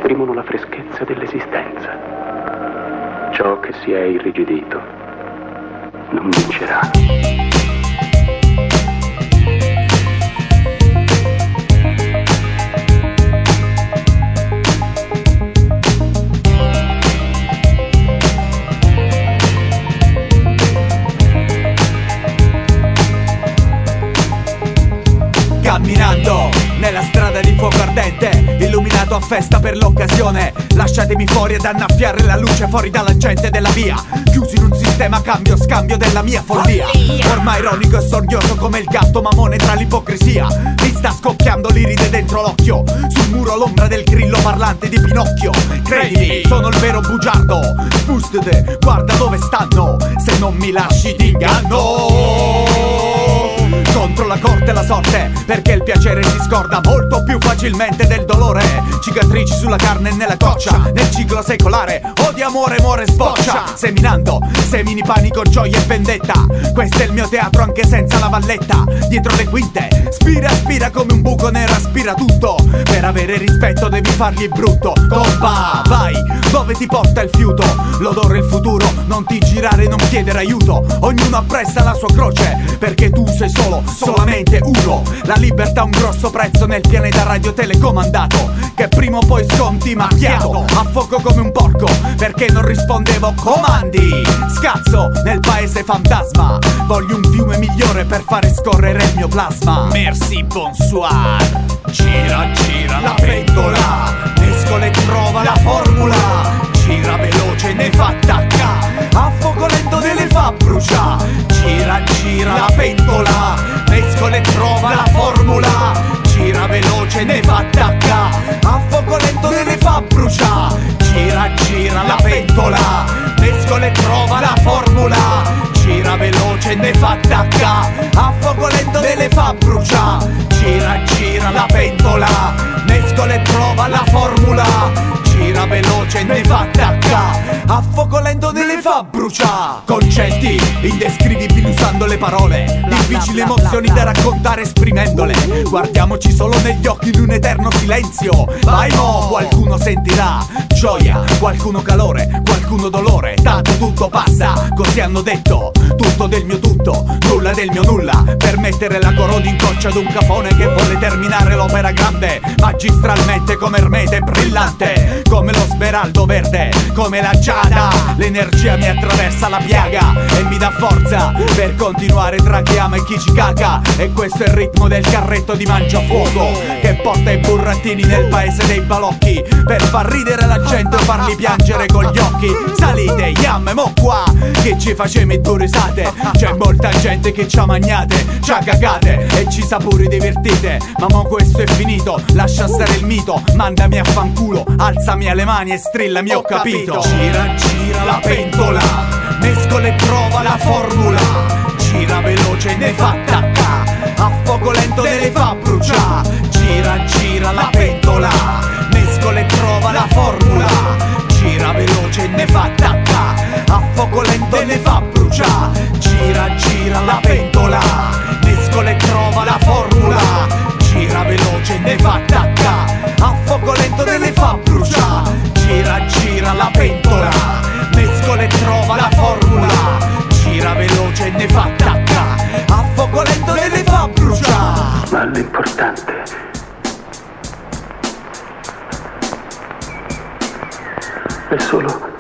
esprimono la freschezza dell'esistenza. Ciò che si è irrigidito non vincerà. Camminando nella strada di fuoco ardente, illuminato a festa per l'occasione, lasciatemi fuori ad annaffiare la luce fuori dalla gente della via, chiuso in un sistema cambio scambio della mia follia. Ormai ironico e sorgioso come il gatto mamone tra l'ipocrisia, mi sta scoppiando l'iride dentro l'occhio, sul muro l'ombra del grillo parlante di Pinocchio. Credimi, sono il vero bugiardo, spustete, guarda dove stanno, se non mi lasci t'inganno. Contro la corte e la sorte, perché il piacere si scorda molto più facilmente del dolore. Cicatrici sulla carne e nella coccia, nel ciclo secolare, odio, amore, amore sboccia. Seminando, semini panico, gioia e vendetta. Questo è il mio teatro anche senza la valletta. Dietro le quinte, spira, spira come un buco nero, aspira tutto. Per avere rispetto devi fargli brutto. Compa, vai, dove ti porta il fiuto? L'odore, il futuro, non ti girare, non chiedere aiuto. Ognuno appresta la sua croce, perché tu sei solamente uno. La libertà ha un grosso prezzo nel pianeta radiotelecomandato, che prima o poi sconti macchiato. A fuoco come un porco, perché non rispondevo comandi. Scazzo nel paese fantasma, voglio un fiume migliore per fare scorrere il mio plasma. Merci, bonsoir. Gira, gira la pentola, mescola e trova la formula. Gira veloce, ne fa attacca, a fuoco lento ne le fa brucia. Gira, gira la pentola, mescola e trova la formula. Gira veloce, ne fa attacca, a fuoco lento ne le fa brucia. Gira, gira la pentola, mescola e trova la formula. Gira veloce, ne fa attacca, a fuoco lento ne le fa brucia. Gira, gira la pentola, mescola e trova la formula. Gira veloce, ne fa attacca, a fuoco lento ne le fa brucia. Concetti indescrivibili usando le parole, difficili emozioni da raccontare esprimendole. Guardiamoci solo negli occhi in un eterno silenzio. Vai mo, qualcuno sentirà gioia, qualcuno calore, qualcuno dolore. Tanto tutto passa, così hanno detto. Tutto del mio tutto, nulla del mio nulla, per mettere la corona in coccia ad un cafone che vuole terminare l'opera grande magistralmente come Ermete brillante, come lo smeraldo verde, come la giada. L'energia mi attraversa la piaga e mi dà forza per continuare tra chi ama e chi ci caca. E questo è il ritmo del carretto di Mangiafuoco che porta i burattini nel paese dei balocchi, per far ridere la gente o farli piangere con gli occhi. Salite, yam, mo qua, che ci facemi due risate. C'è molta gente che ci ha magnate, ci ha cagate e ci sa pure divertite. Ma mo questo è finito, lascia stare il mito, mandami a fanculo, alzami alle mani e strillami ho capito. Gira, gira la pentola, mescola e trova la formula. Gira veloce, ne fa attacca, a fuoco lento ne le fa brucia. Gira, gira la pentola, mescola e trova la formula. Gira veloce, ne fa attacca, a fuoco lento ne fa brucia. Gira, gira la pentola, mescola e trova la formula. Gira veloce, ne fa attacca, a fuoco lento ne le fa brucia. Gira, gira la pentola, mescola e trova la formula. Gira veloce, ne fa attacca, a fuoco lento ne le fa brucia. Ma l'importante è solo